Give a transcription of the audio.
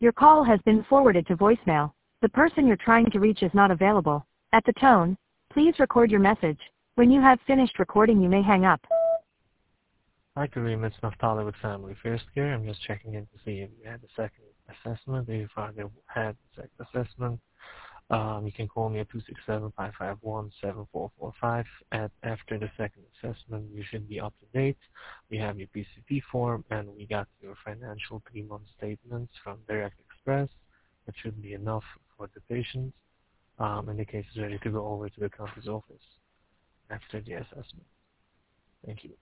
Your call has been forwarded to voicemail. The person you're trying to reach is not available. At the tone, please record your message. When you have finished recording, you may hang up. Hi, Kareem. It's Naftali with Family First here. I'm just checking in to see if you had the second assessment. If you finally had the second assessment, you can call me at 267-551-7445. After the second assessment, you should be up to date. We have your PCP form, and we got your financial 3-month statements from Direct Express. That should be enough for the patient. And the case is ready to go over to the county's office after the assessment. Thank you.